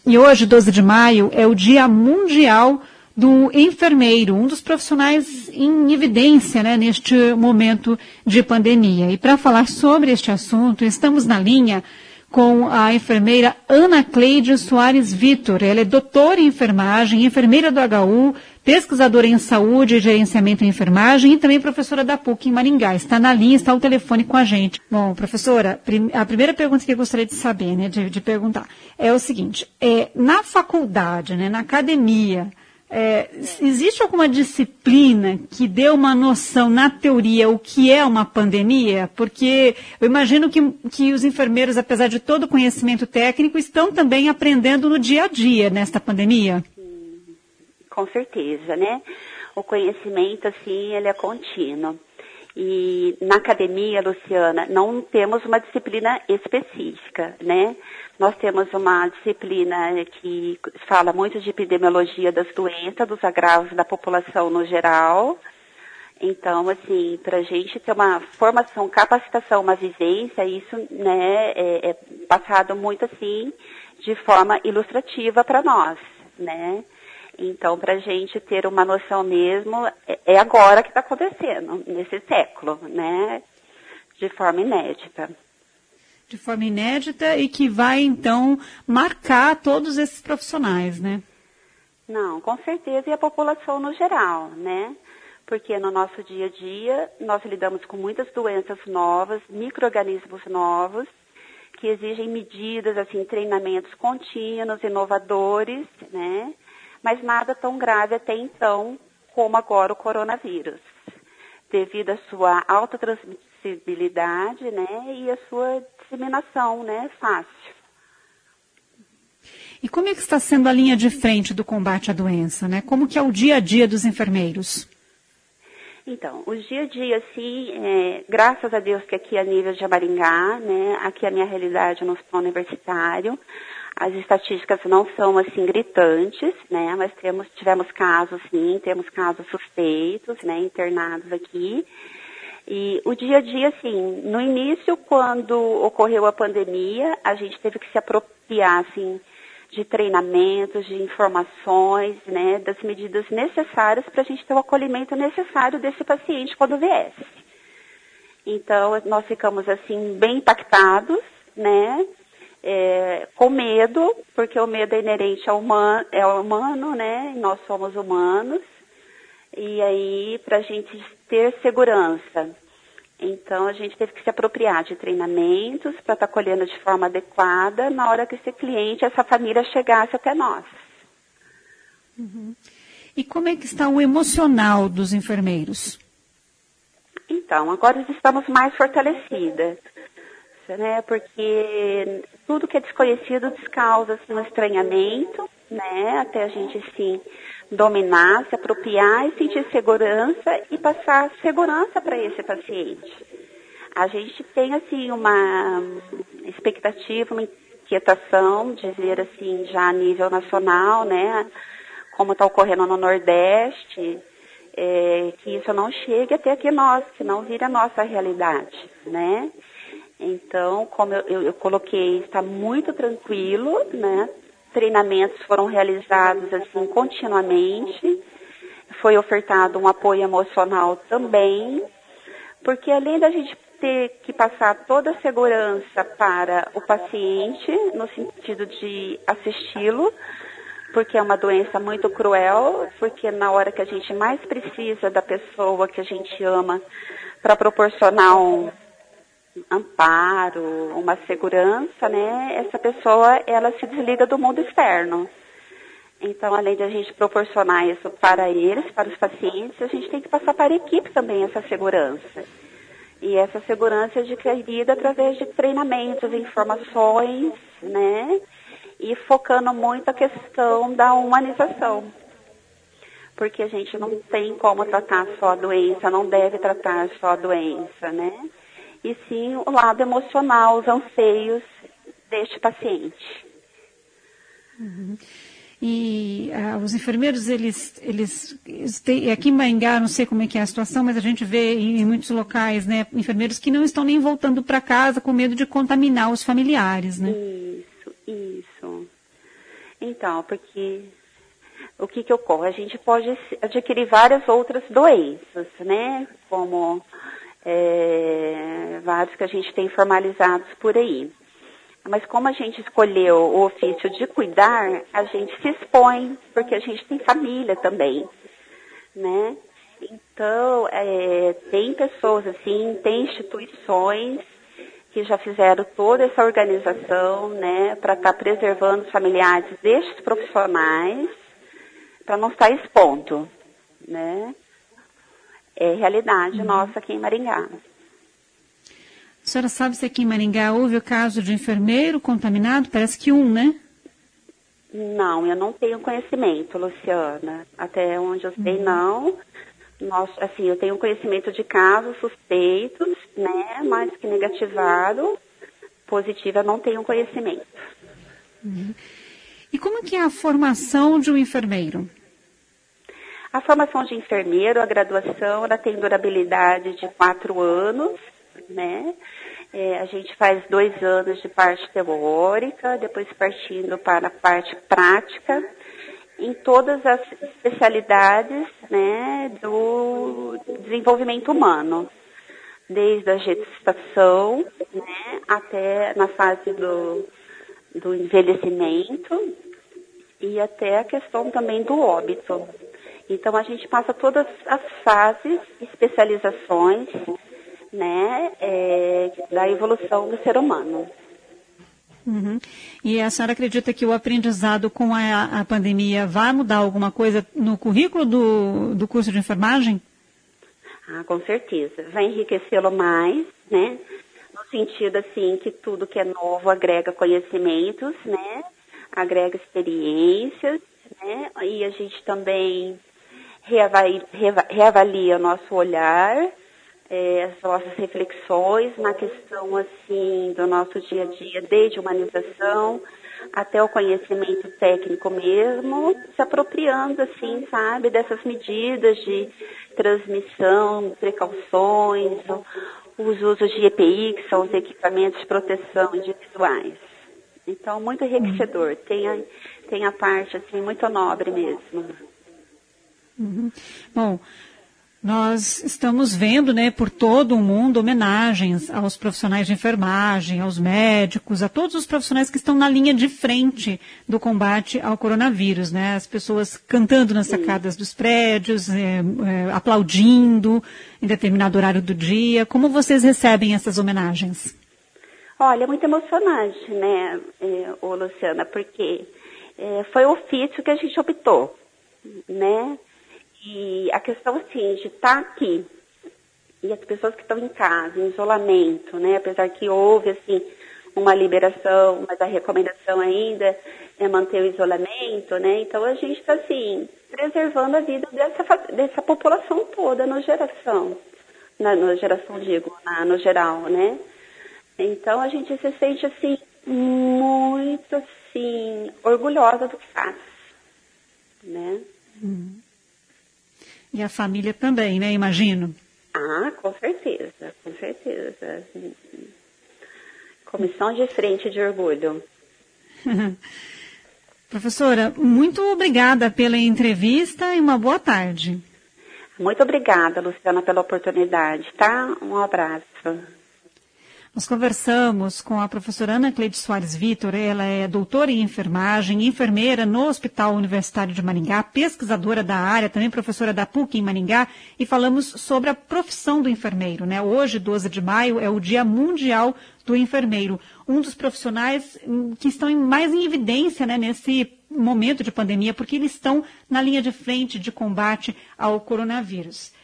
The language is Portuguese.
E hoje, 12 de maio, é o Dia Mundial do Enfermeiro, um dos profissionais em evidência, né, neste momento de pandemia. E para falar sobre este assunto, estamos na linha com a enfermeira Ana Cleide Soares Vitor. Ela é doutora em enfermagem, enfermeira do HU, pesquisadora em saúde e gerenciamento em enfermagem e também professora da PUC em Maringá. Está na linha, está ao telefone com a gente. Bom, professora, a primeira pergunta que eu gostaria de saber, né, de perguntar, é o seguinte, na faculdade, né, na academia, existe alguma disciplina que dê uma noção, na teoria, o que é uma pandemia? Porque eu imagino que os enfermeiros, apesar de todo o conhecimento técnico, estão também aprendendo no dia a dia nesta pandemia. Com certeza, né? O conhecimento, assim, ele é contínuo. E na academia, Luciana, não temos uma disciplina específica, né? Nós temos uma disciplina que fala muito de epidemiologia das doenças, dos agravos da população no geral. Então, assim, para a gente ter uma formação, capacitação, uma vivência, isso, né, é passado muito, assim, de forma ilustrativa para nós, né? Então, para a gente ter uma noção mesmo, é agora que está acontecendo, nesse século, né? De forma inédita. De forma inédita e que vai, então, marcar todos esses profissionais, né? Não, com certeza, e a população no geral, né? Porque no nosso dia a dia, nós lidamos com muitas doenças novas, micro-organismos novos, que exigem medidas, assim, treinamentos contínuos, inovadores, né? Mas nada tão grave até então como agora o coronavírus, devido à sua alta transmissibilidade, né, e a sua disseminação, né, fácil. E como é que está sendo a linha de frente do combate à doença, né? Como que é o dia a dia dos enfermeiros? Então, o dia a dia, assim, graças a Deus que aqui a nível de Maringá, né, aqui a minha realidade no hospital universitário, as estatísticas não são, assim, gritantes, né, mas tivemos casos, sim, temos casos suspeitos, né, internados aqui. E o dia a dia, assim, no início, quando ocorreu a pandemia, a gente teve que se apropriar, assim, de treinamentos, de informações, né, das medidas necessárias para a gente ter o acolhimento necessário desse paciente quando viesse. Então, nós ficamos, assim, bem impactados, né, com medo, porque o medo é inerente ao humano, né? Nós somos humanos. E aí, para a gente ter segurança. Então, a gente teve que se apropriar de treinamentos para estar colhendo de forma adequada na hora que esse cliente, essa família chegasse até nós. Uhum. E como é que está o emocional dos enfermeiros? Então, agora estamos mais fortalecidas, né? Porque tudo que é desconhecido causa assim, um estranhamento, né? Até a gente, sim, dominar, se apropriar e sentir segurança e passar segurança para esse paciente. A gente tem, assim, uma expectativa, uma inquietação, dizer assim, já a nível nacional, né? Como está ocorrendo no Nordeste, que isso não chegue até aqui nós, que não vire a nossa realidade, né? Então, como eu coloquei, está muito tranquilo, né? Treinamentos foram realizados assim continuamente, foi ofertado um apoio emocional também, porque além da gente ter que passar toda a segurança para o paciente, no sentido de assisti-lo, porque é uma doença muito cruel, porque na hora que a gente mais precisa da pessoa que a gente ama para proporcionar um amparo, uma segurança, né? Essa pessoa, ela se desliga do mundo externo. Então, além de a gente proporcionar isso para eles, para os pacientes, a gente tem que passar para a equipe também essa segurança. E essa segurança é adquirida através de treinamentos, informações, né? E focando muito a questão da humanização. Porque a gente não tem como tratar só a doença, não deve tratar só a doença, né? E sim o lado emocional, os anseios deste paciente. Uhum. E os enfermeiros, eles têm, aqui em Maringá, não sei como é que é a situação, mas a gente vê em muitos locais, né, enfermeiros que não estão nem voltando para casa com medo de contaminar os familiares, né? Isso. Então, porque o que ocorre? A gente pode adquirir várias outras doenças, né? Como vários que a gente tem formalizados por aí. Mas como a gente escolheu o ofício de cuidar, a gente se expõe, porque a gente tem família também, né? Então, tem pessoas assim, tem instituições que já fizeram toda essa organização, né, para estar preservando os familiares destes profissionais, para não estar expondo, né? É realidade nossa aqui em Maringá. A senhora sabe se aqui em Maringá houve o caso de enfermeiro contaminado? Parece que né? Não, eu não tenho conhecimento, Luciana. Até onde eu sei, não. Eu tenho conhecimento de casos suspeitos, né, mas que negativaram. Positiva, não tenho conhecimento. E como que é a formação de um enfermeiro? A formação de enfermeiro, a graduação, ela tem durabilidade de 4 anos, né? A gente faz 2 anos de parte teórica, depois partindo para a parte prática, em todas as especialidades, né, do desenvolvimento humano, desde a gestação, né, até na fase do envelhecimento e até a questão também do óbito. Então a gente passa todas as fases, especializações, né, da evolução do ser humano. Uhum. E a senhora acredita que o aprendizado com a pandemia vai mudar alguma coisa no currículo do curso de enfermagem? Ah, com certeza. Vai enriquecê-lo mais, né? No sentido, assim, que tudo que é novo agrega conhecimentos, né? Agrega experiências, né? E a gente também reavalia o nosso olhar, as nossas reflexões na questão, assim, do nosso dia a dia, desde humanização até o conhecimento técnico mesmo, se apropriando, assim, sabe, dessas medidas de transmissão, precauções, os usos de EPI, que são os equipamentos de proteção individuais. Então, muito enriquecedor. Tem a parte, assim, muito nobre mesmo. Uhum. Bom, nós estamos vendo, né, por todo o mundo, homenagens aos profissionais de enfermagem, aos médicos, a todos os profissionais que estão na linha de frente do combate ao coronavírus, né? As pessoas cantando nas sacadas dos prédios, aplaudindo em determinado horário do dia. Como vocês recebem essas homenagens? Olha, é muito emocionante, né, Luciana, porque foi o ofício que a gente optou, né? E a questão, assim, de estar aqui, e as pessoas que estão em casa, em isolamento, né, apesar que houve, assim, uma liberação, mas a recomendação ainda é manter o isolamento, né, então a gente está, assim, preservando a vida dessa população toda, no geral, né. Então a gente se sente, assim, muito, assim, orgulhosa do que faz, né. E a família também, né, imagino? Ah, com certeza, com certeza. Comissão de frente de orgulho. Professora, muito obrigada pela entrevista e uma boa tarde. Muito obrigada, Luciana, pela oportunidade, tá? Um abraço. Nós conversamos com a professora Ana Cleide Soares Vitor, ela é doutora em enfermagem, enfermeira no Hospital Universitário de Maringá, pesquisadora da área, também professora da PUC em Maringá, e falamos sobre a profissão do enfermeiro, né? Hoje, 12 de maio, é o Dia Mundial do Enfermeiro, um dos profissionais que estão mais em evidência, né, nesse momento de pandemia, porque eles estão na linha de frente de combate ao coronavírus.